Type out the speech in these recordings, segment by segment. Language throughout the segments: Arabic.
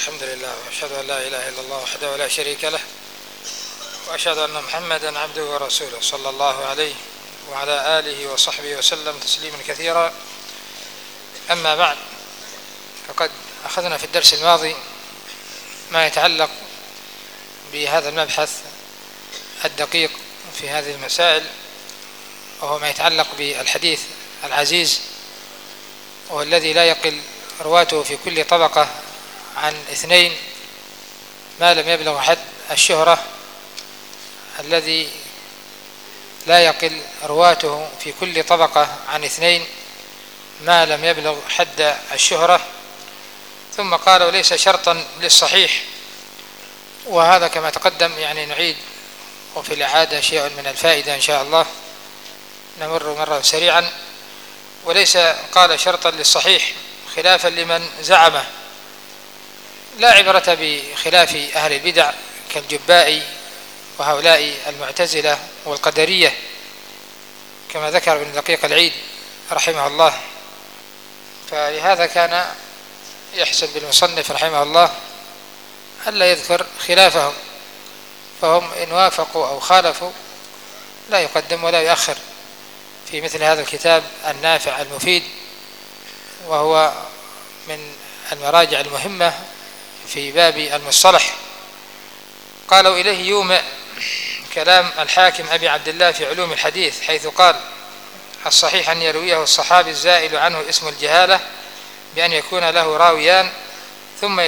الحمد لله، وأشهد أن لا إله إلا الله وحده لا شريك له، وأشهد أن محمدا عبده ورسوله صلى الله عليه وعلى آله وصحبه وسلم تسليما كثيرا. أما بعد، فقد أخذنا في الدرس الماضي ما يتعلق بهذا المبحث الدقيق في هذه المسائل، وهو ما يتعلق بالحديث العزيز، وهو الذي لا يقل رواته في كل طبقة عن 2 ما لم يبلغ حد الشهرة، الذي لا يقل رواته في كل طبقة عن 2 ما لم يبلغ حد الشهرة. ثم قال: وليس شرطا للصحيح. وهذا كما تقدم يعني نعيد، وفي الإعادة شيء من الفائدة إن شاء الله، نمر مرة سريعا. وليس قال شرطا للصحيح خلافا لمن زعمه، لا عبرة بخلاف أهل البدع كالجبائي وهؤلاء المعتزلة والقدرية، كما ذكر ابن دقيق العيد رحمه الله. فلهذا كان يحسن بالمصنف رحمه الله ألا يذكر خلافهم، فهم إن وافقوا أو خالفوا لا يقدم ولا يؤخر في مثل هذا الكتاب النافع المفيد، وهو من المراجع المهمة في باب المصطلح. قالوا: إليه يومئ كلام الحاكم أبي عبد الله في علوم الحديث، حيث قال: الصحيح أن يرويه الصحابي الزائل عنه اسم الجهالة بأن يكون له راويان ثم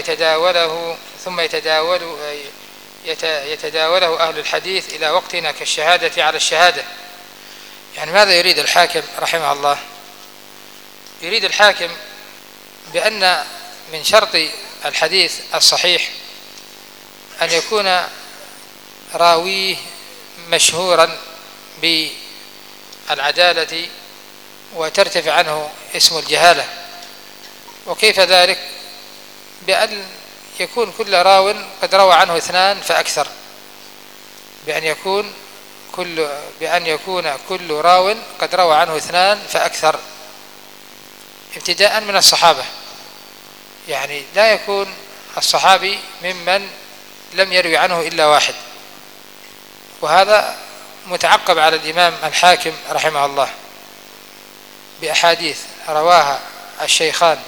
يتداوله أهل الحديث إلى وقتنا كالشهادة على الشهادة. يعني ماذا يريد الحاكم رحمه الله؟ يريد الحاكم بأن من شرط الحديث الصحيح أن يكون راويه مشهورا بالعدالة وترتفع عنه اسم الجهالة. وكيف ذلك؟ بأن يكون كل راو قد روى عنه 2 فأكثر، بأن يكون كل راو قد روى عنه 2 فأكثر، ابتداء من الصحابة. يعني لا يكون الصحابي ممن لم يروي عنه إلا 1. وهذا متعقب على الإمام الحاكم رحمه الله بأحاديث رواها الشيخان،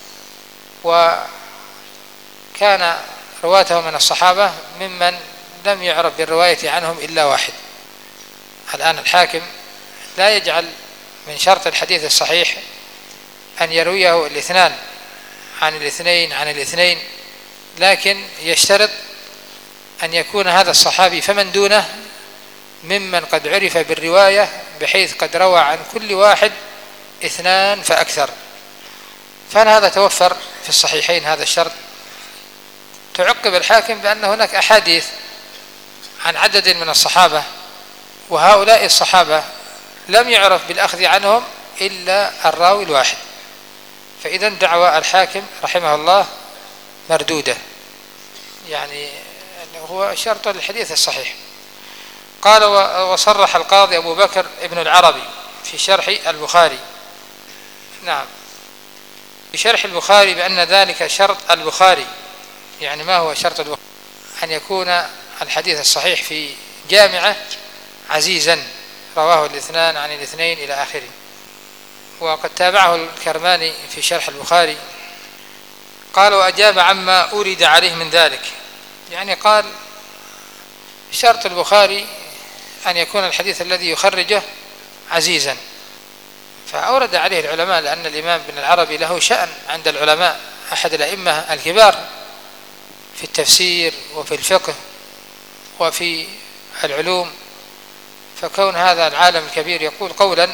وكان رواته من الصحابة ممن لم يعرف بالرواية عنهم إلا 1. الآن الحاكم لا يجعل من شرط الحديث الصحيح أن يرويه 2 عن 2، لكن يشترط أن يكون هذا الصحابي فمن دونه ممن قد عرف بالرواية، بحيث قد روى عن كل واحد 2 فأكثر. فهذا توفر في الصحيحين هذا الشرط. تعقب الحاكم بأن هناك أحاديث عن عدد من الصحابة، وهؤلاء الصحابة لم يعرف بالأخذ عنهم إلا الراوي الواحد، فإذا دعوى الحاكم رحمه الله مردودة، يعني هو شرط الحديث الصحيح. قال: وصرح القاضي أبو بكر ابن العربي في شرح البخاري، نعم، في شرح البخاري، بأن ذلك شرط البخاري. يعني ما هو شرط البخاري؟ أن يكون الحديث الصحيح في جامعة عزيزا رواه 2 عن 2 إلى آخره. وقد تابعه الكرماني في شرح البخاري. قال: وأجاب عما أورد عليه من ذلك. يعني قال شرط البخاري أن يكون الحديث الذي يخرجه عزيزا، فأورد عليه العلماء، لأن الإمام ابن العربي له شأن عند العلماء، أحد الأئمة الكبار في التفسير وفي الفقه وفي العلوم. فكون هذا العالم الكبير يقول قولا،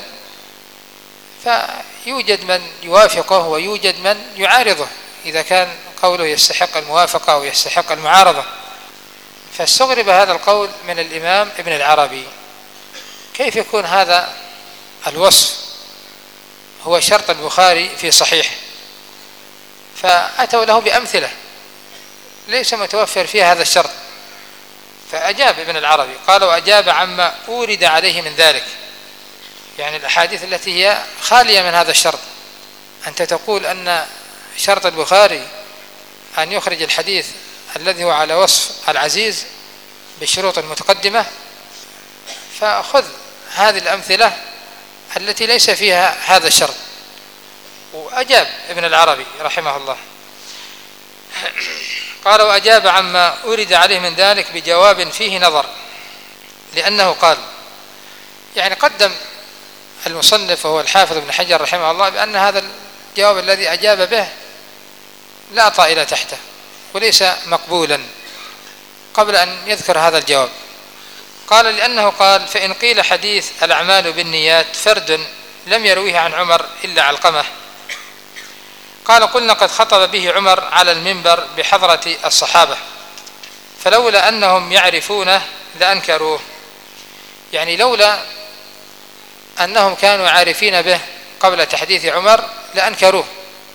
فيوجد من يوافقه ويوجد من يعارضه إذا كان قوله يستحق الموافقة أو يستحق المعارضة. فاستغرب هذا القول من الإمام ابن العربي، كيف يكون هذا الوصف هو شرط البخاري في صحيح؟ فأتوا له بأمثلة ليس متوفر فيها هذا الشرط. فأجاب ابن العربي، قال: وأجاب عما أورد عليه من ذلك. يعني الأحاديث التي هي خالية من هذا الشرط. أنت تقول أن شرط البخاري أن يخرج الحديث الذي هو على وصف العزيز بشروط متقدمة، فخذ هذه الأمثلة التي ليس فيها هذا الشرط. وأجاب ابن العربي رحمه الله، قال: وأجاب عما أورد عليه من ذلك بجواب فيه نظر، لأنه قال، يعني قدم المصنف وهو الحافظ ابن حجر رحمه الله بأن هذا الجواب الذي أجاب به لا طائل تحته وليس مقبولا قبل أن يذكر هذا الجواب. قال: لأنه قال: فإن قيل حديث الأعمال بالنيات فرد لم يرويه عن عمر إلا علقمة، قال: قلنا قد خطب به عمر على المنبر بحضرة الصحابة، فلولا أنهم يعرفونه لأنكروه. يعني لولا أنهم كانوا عارفين به قبل تحديث عمر لأنكروه.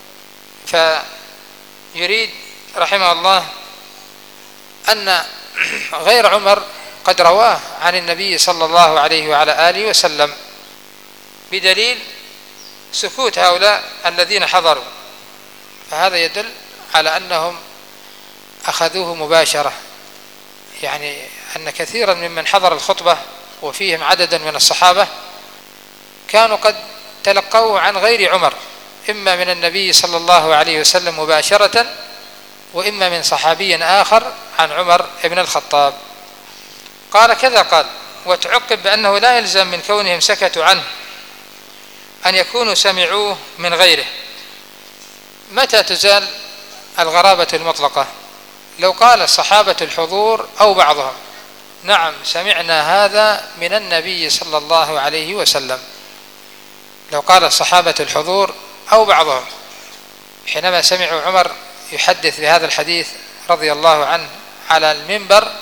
فيريد رحمه الله أن غير عمر قد رواه عن النبي صلى الله عليه وعلى آله وسلم، بدليل سكوت هؤلاء الذين حضروا، فهذا يدل على أنهم أخذوه مباشرة. يعني أن كثيرا ممن حضر الخطبة وفيهم عددا من الصحابة كانوا قد تلقوه عن غير عمر، إما من النبي صلى الله عليه وسلم مباشرة، وإما من صحابي آخر عن عمر بن الخطاب. قال: كذا قال. وتعقب بأنه لا يلزم من كونهم سكتوا عنه أن يكونوا سمعوه من غيره. متى تزال الغرابة المطلقة؟ لو قال الصحابة الحضور أو بعضهم: نعم سمعنا هذا من النبي صلى الله عليه وسلم، لو قال الصحابة الحضور أو بعضهم حينما سمعوا عمر يحدث بهذا الحديث رضي الله عنه على المنبر،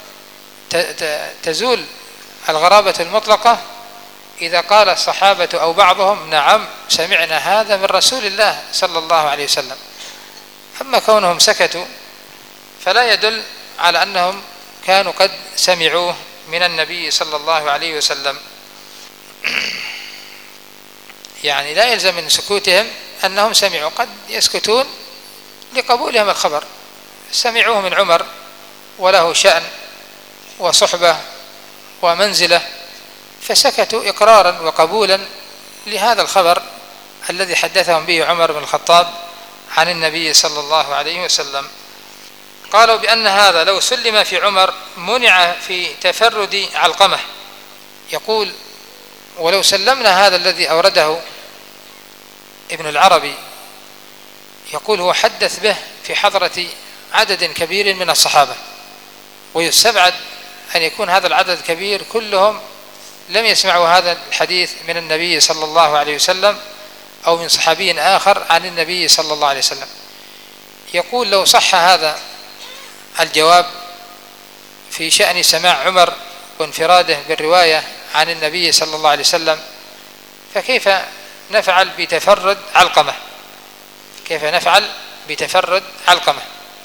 تزول الغرابة المطلقة إذا قال الصحابة أو بعضهم: نعم سمعنا هذا من رسول الله صلى الله عليه وسلم. أما كونهم سكتوا فلا يدل على أنهم كانوا قد سمعوه من النبي صلى الله عليه وسلم. يعني لا يلزم من سكوتهم أنهم سمعوا، قد يسكتون لقبولهم الخبر، سمعوه من عمر وله شأن وصحبة ومنزلة، فسكتوا إقرارا وقبولا لهذا الخبر الذي حدثهم به عمر بن الخطاب عن النبي صلى الله عليه وسلم. قالوا بأن هذا لو سلم في عمر منع في تفرد علقمة. يقول: ولو سلمنا هذا الذي أورده ابن العربي، يقول هو حدث به في حضرة عدد كبير من الصحابة، ويستبعد أن يكون هذا العدد كبير كلهم لم يسمعوا هذا الحديث من النبي صلى الله عليه وسلم أو من صحابي آخر عن النبي صلى الله عليه وسلم. يقول: لو صح هذا الجواب في شأن سماع عمر وانفراده بالرواية عن النبي صلى الله عليه وسلم، فكيف نفعل بتفرد علقمة؟ كيف نفعل بتفرد علقمة؟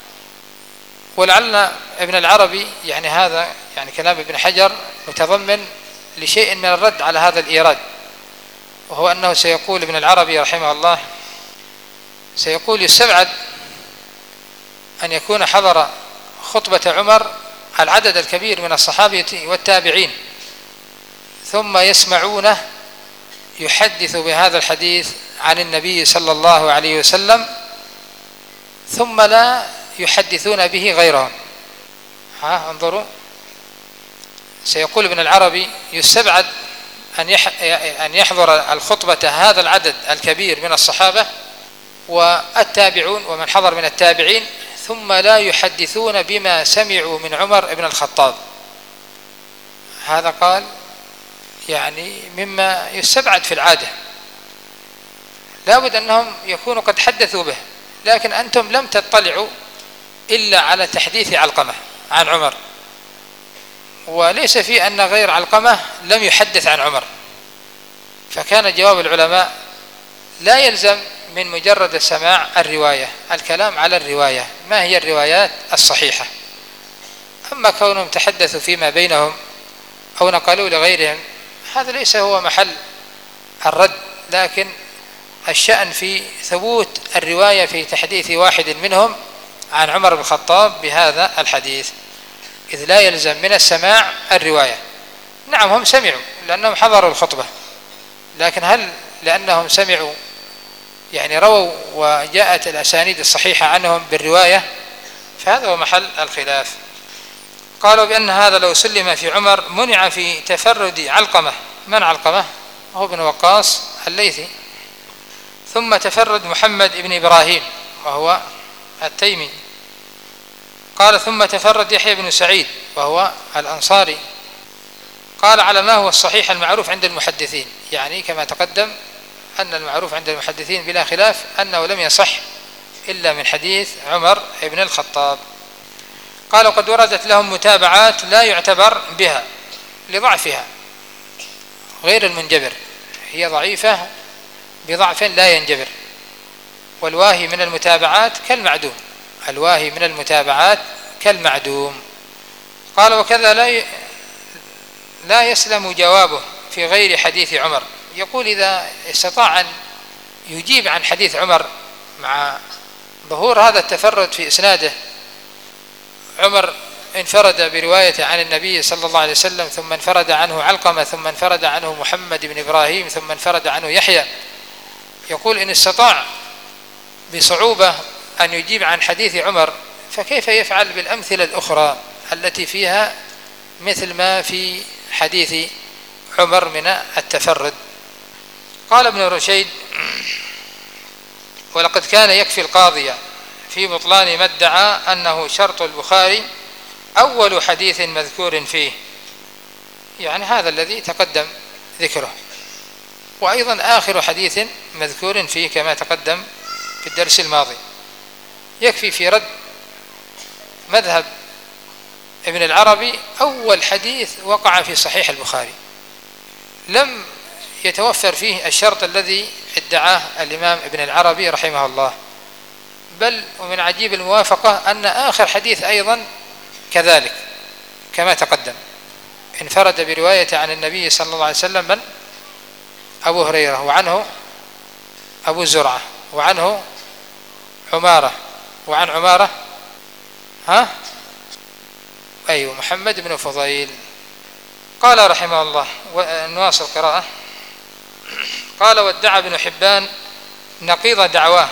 ولعل ابن العربي يعني هذا يعني كلام ابن حجر متضمن لشيء من الرد على هذا الإيراد، وهو أنه سيقول ابن العربي رحمه الله، سيقول: يستبعد أن يكون حضر خطبة عمر العدد الكبير من الصحابة والتابعين ثم يسمعونه يحدث بهذا الحديث عن النبي صلى الله عليه وسلم ثم لا يحدثون به غيرهم. انظروا، سيقول ابن العربي: يستبعد أن يحضر الخطبة هذا العدد الكبير من الصحابة والتابعون ومن حضر من التابعين ثم لا يحدثون بما سمعوا من عمر بن الخطاب. هذا قال يعني مما يستبعد في العادة، لابد أنهم يكونوا قد حدثوا به، لكن أنتم لم تطلعوا إلا على تحديث علقمة عن عمر، وليس في أن غير علقمة لم يحدث عن عمر. فكان جواب العلماء: لا يلزم من مجرد السماع الرواية، الكلام على الرواية، ما هي الروايات الصحيحة. أما كونهم تحدثوا فيما بينهم أو نقلوا لغيرهم هذا ليس هو محل الرد، لكن الشأن في ثبوت الرواية في تحديث واحد منهم عن عمر بن الخطاب بهذا الحديث، إذ لا يلزم من السماع الرواية. نعم هم سمعوا لأنهم حضروا الخطبة، لكن هل لأنهم سمعوا يعني رووا وجاءت الأسانيد الصحيحة عنهم بالرواية؟ فهذا هو محل الخلاف. قالوا بأن هذا لو سلم في عمر منع في تفرد علقمة. من علقمة؟ هو بن وقاص الليثي. ثم تفرد محمد بن إبراهيم وهو التيمي. قال ثم تفرد يحيى بن سعيد وهو الأنصاري. قال على ما هو الصحيح المعروف عند المحدثين، يعني كما تقدم أن المعروف عند المحدثين بلا خلاف أنه لم يصح إلا من حديث عمر بن الخطاب. قال وقد وردت لهم متابعات لا يعتبر بها لضعفها غير المنجبر، هي ضعيفة بضعف لا ينجبر، والواهي من المتابعات كالمعدوم، الواهي من المتابعات كالمعدوم. قال وكذا لا يسلم جوابه في غير حديث عمر. يقول إذا استطاع أن يجيب عن حديث عمر مع ظهور هذا التفرد في إسناده، عمر انفرد برواية عن النبي صلى الله عليه وسلم، ثم انفرد عنه علقمة، ثم انفرد عنه محمد بن إبراهيم، ثم انفرد عنه يحيى. يقول إن استطاع بصعوبة أن يجيب عن حديث عمر، فكيف يفعل بالأمثلة الأخرى التي فيها مثل ما في حديث عمر من التفرد؟ قال ابن رشيد ولقد كان يكفي القاضي في بطلان ما ادعى أنه شرط البخاري أول حديث مذكور فيه، يعني هذا الذي تقدم ذكره، وأيضا آخر حديث مذكور فيه كما تقدم في الدرس الماضي. يكفي في رد مذهب ابن العربي أول حديث وقع في صحيح البخاري لم يتوفر فيه الشرط الذي ادعاه الإمام ابن العربي رحمه الله، بل ومن عجيب الموافقة أن آخر حديث أيضا كذلك كما تقدم، انفرد برواية عن النبي صلى الله عليه وسلم من؟ أبو هريرة، وعنه أبو زرعة، وعنه عمارة، وعن عمارة أيوه محمد بن فضيل. قال رحمه الله نواصل قراءة. قال وادعى ابن حبان نقيض دعواه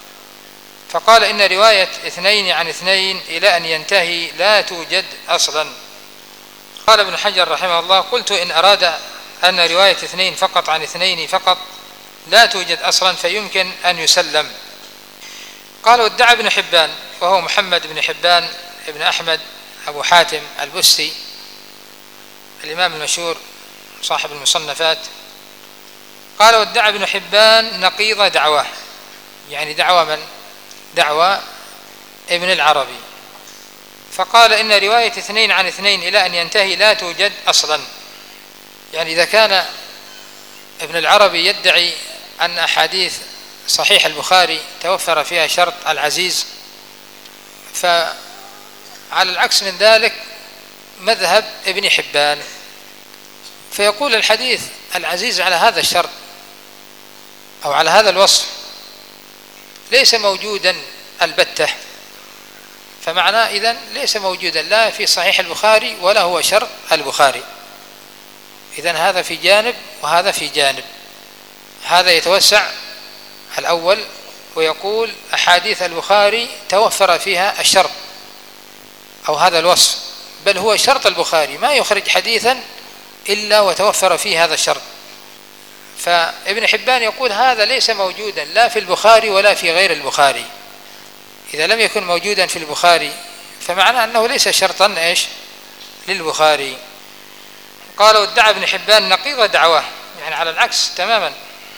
فقال إن رواية اثنين عن اثنين إلى أن ينتهي لا توجد أصلا. قال ابن حجر رحمه الله قلت إن أراد أن رواية اثنين فقط عن اثنين فقط لا توجد أصلا فيمكن أن يسلم. قال وادعى ابن حبان وهو محمد بن حبان ابن أحمد أبو حاتم البستي الإمام المشهور صاحب المصنفات. قال وادعى ابن حبان نقيض دعواه، يعني دعوى من؟ دعوى ابن العربي، فقال إن رواية اثنين عن اثنين إلى أن ينتهي لا توجد أصلا. يعني إذا كان ابن العربي يدعي أن أحاديث صحيح البخاري توفر فيها شرط العزيز، فعلى العكس من ذلك مذهب ابن حبان، فيقول الحديث العزيز على هذا الشرط أو على هذا الوصف ليس موجودا البتة، فمعناه إذن ليس موجودا لا في صحيح البخاري ولا هو شرط البخاري. إذن هذا في جانب وهذا في جانب، هذا يتوسع الأول ويقول أحاديث البخاري توفر فيها الشرط أو هذا الوصف، بل هو شرط البخاري ما يخرج حديثا إلا وتوفر فيه هذا الشرط. فابن حبان يقول هذا ليس موجودا لا في البخاري ولا في غير البخاري. إذا لم يكن موجودا في البخاري فمعنى أنه ليس شرطا إيش للبخاري. قال وادعى ابن حبان نقيض دعواه، يعني على العكس تماما،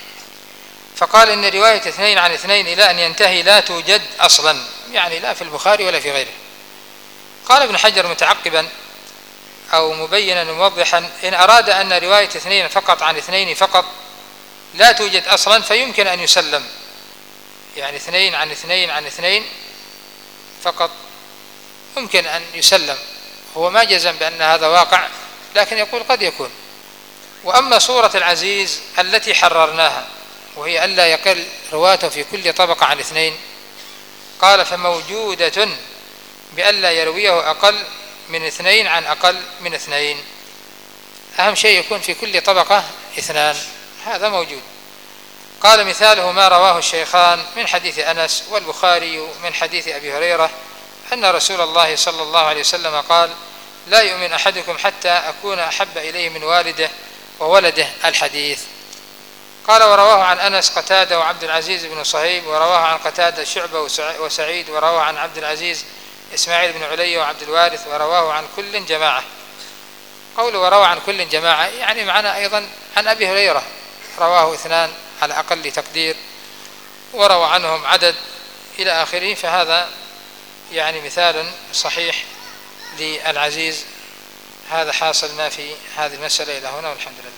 فقال إن رواية اثنين عن اثنين إلى أن ينتهي لا توجد أصلا، يعني لا في البخاري ولا في غيره. قال ابن حجر متعقبا أو مبينا وموضحا إن أراد أن رواية اثنين فقط عن اثنين فقط لا توجد أصلا فيمكن أن يسلم، يعني اثنين عن اثنين عن اثنين فقط ممكن أن يسلم، هو ما جزم بأن هذا واقع لكن يقول قد يكون. وأما صورة العزيز التي حررناها وهي ألا يقل رواته في كل طبقة عن اثنين، قال فموجودة بألا يرويه أقل من 2 عن أقل من 2. أهم شيء يكون في كل طبقة 2، هذا موجود. قال مثاله ما رواه الشيخان من حديث أنس والبخاري من حديث أبي هريرة أن رسول الله صلى الله عليه وسلم قال لا يؤمن أحدكم حتى أكون أحب إليه من والده وولده الحديث. قال ورواه عن أنس قتادة وعبد العزيز بن صهيب، ورواه عن قتادة شعبة وسعيد، ورواه عن عبد العزيز إسماعيل بن علي وعبد الوارث، ورواه عن كل جماعة. قوله وروى عن كل جماعة يعني معنا أيضا عن أبي هريرة رواه 2 على أقل تقدير، وروى عنهم عدد إلى آخره. فهذا يعني مثال صحيح للعزيز. هذا حاصل ما في هذه المسألة إلى هنا، والحمد لله.